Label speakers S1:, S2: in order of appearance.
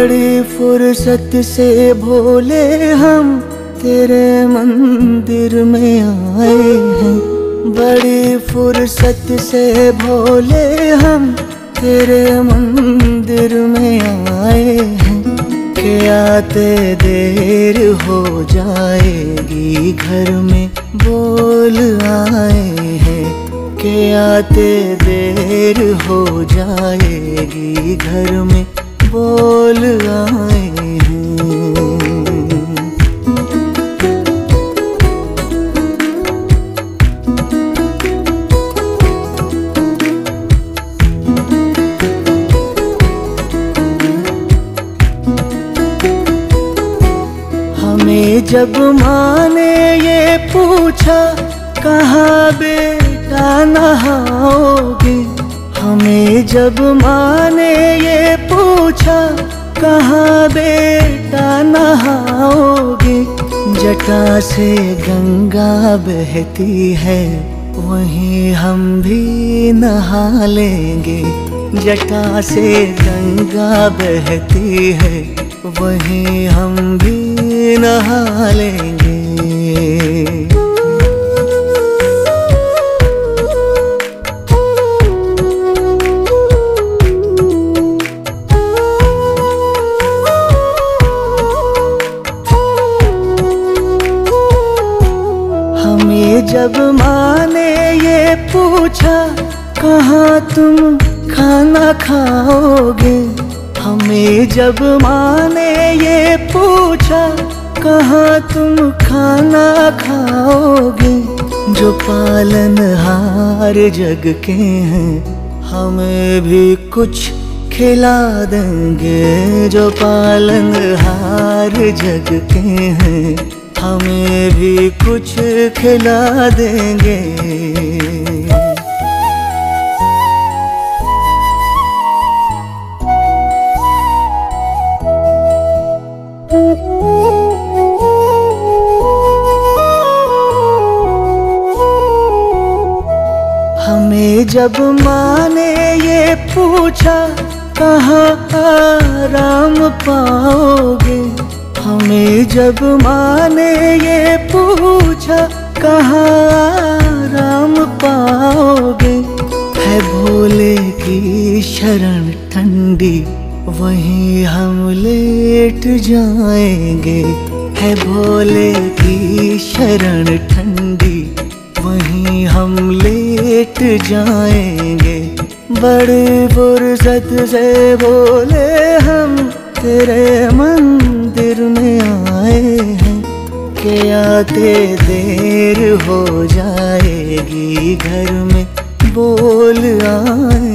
S1: बड़ी फुर्सत से भोले हम तेरे मंदिर में आए हैं। बड़ी फुर्सत से भोले हम तेरे मंदिर में आए हैं। के आते देर हो जाएगी घर में बोल आए हैं। के आते देर हो जाएगी घर में बोल आए हैं। हमें जब माँ ने ये पूछा कहाँ बेटा नहाओगे, हमें जब माँ ने ये पूछा कहाँ बेटा नहाओगे। जटा से गंगा बहती है वहीं हम भी नहा लेंगे। जटा से गंगा बहती है वहीं हम भी नहा लेंगे। हमें जब माँ ने ये पूछा कहाँ तुम खाना खाओगे, हमें जब माँ ने ये पूछा कहाँ तुम खाना खाओगे। जो पालनहार जग के हैं हमें भी कुछ खिला देंगे। जो पालनहार जग के हैं हमें भी कुछ खिला देंगे। हमें जब माँ ने ये पूछा कहाँ आराम पाओगे, हमें जब माँ ने ये पूछा कहाँ आराम पाओगे। है भोले की शरण ठंडी वहीं हम लेट जाएंगे। है भोले की शरण ठंडी वहीं हम लेट जाएंगे। बड़ी फुर्सत से भोले हम तेरे मंदिर में आए हैं। के आते देर हो जाएगी घर में बोल आए